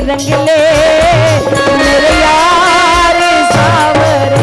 रंग ले मेरे यार सावरे,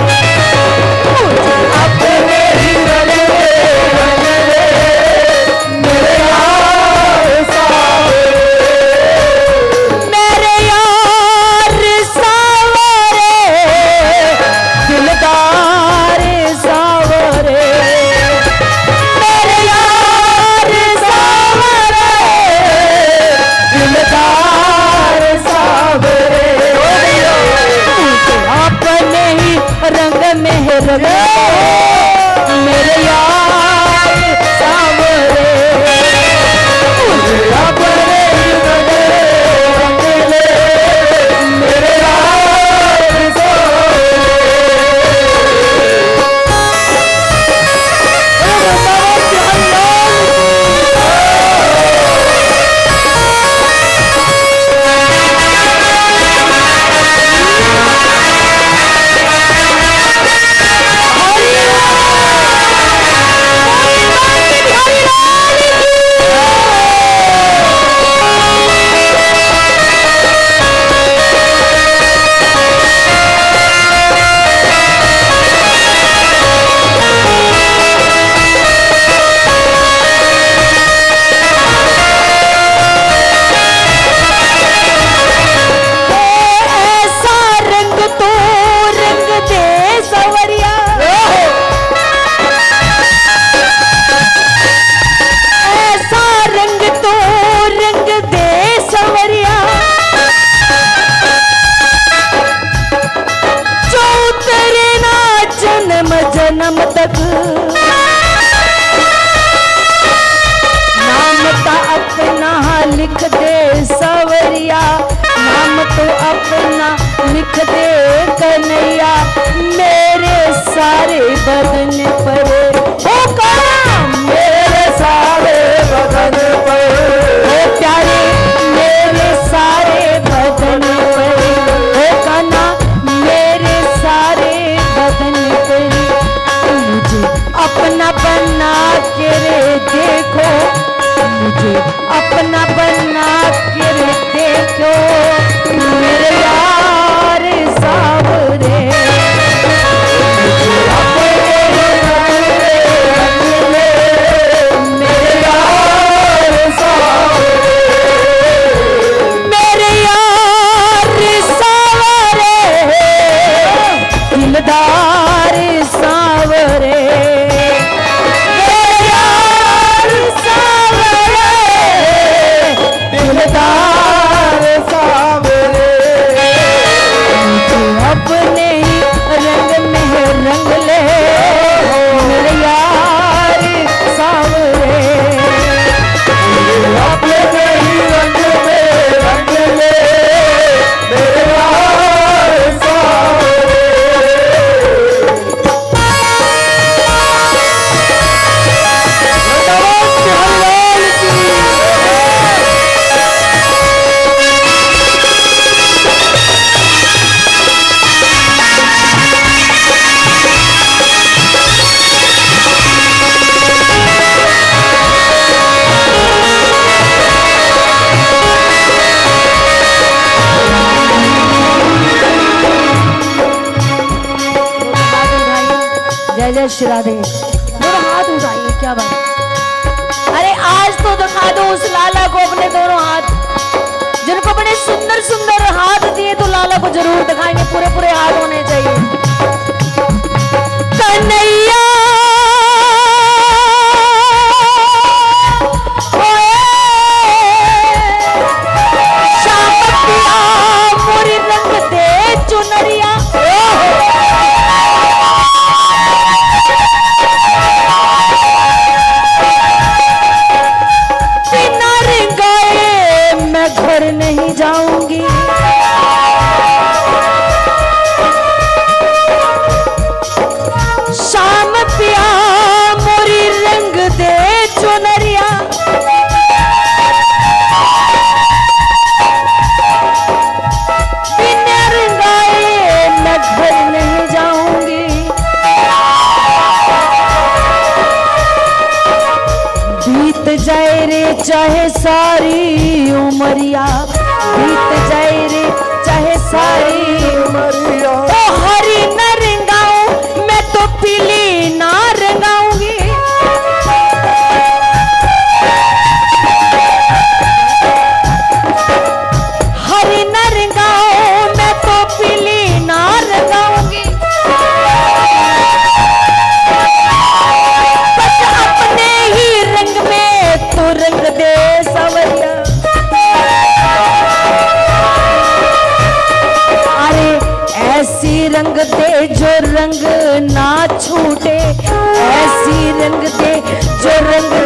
अपने ही रंग ले मेरे यार सावरे, मेरे यार सावरे दिलदार सावरे, मेरे यार सावरे दिलदार सावरे, अपने ही रंग में रंग मेरे यार सावरे, अपने ही रंग ले मेरे यार जन्म तक नाम तो अपना लिख दे सवरिया, नाम तो अपना लिख दे कन्हैया, मेरे सारे बदन पर ओ कान्हा, मेरे सारे बदन पर ओ प्यारे, मेरे सारे बदन पर ओ कान्हा, मेरे सारे बदन पर अपना बना के रे देखो, मुझे अपना बना के रे देखो मेरे यार सावरे, मेरे यार सावरे, मेरे यार सावरे दिलदार सावरे, अपने ही रंग में रंग ले मेरे यार सावरे, अपने ही रंग में रंग ले मेरे यार सावरे। जय जय श्री राधे, दोनों हाथ उठाइए, क्या बात। अरे आज तो दिखा दो उस लाला को अपने दोनों हाथ, जिनको बड़े सुंदर सुंदर हाथ दिए, तो लाला को जरूर दिखाएंगे, पूरे पूरे हाथ होने चाहिए। कन्हैया मोरी रंग दे चुनरिया, चाहे सारी उमरिया, बीत जाए रे चाहे सारी उमरिया, तो हरी न रंगाऊं मैं तो पीली ना रंगाऊंगी। हरी न रंगाऊं मैं तो पीली ना रंगाऊंगी। बस अपने ही रंग में तो रंग दे सवरिया। ऐसी रंग दे जो रंग ना छूटे, ऐसी रंग दे जो रंग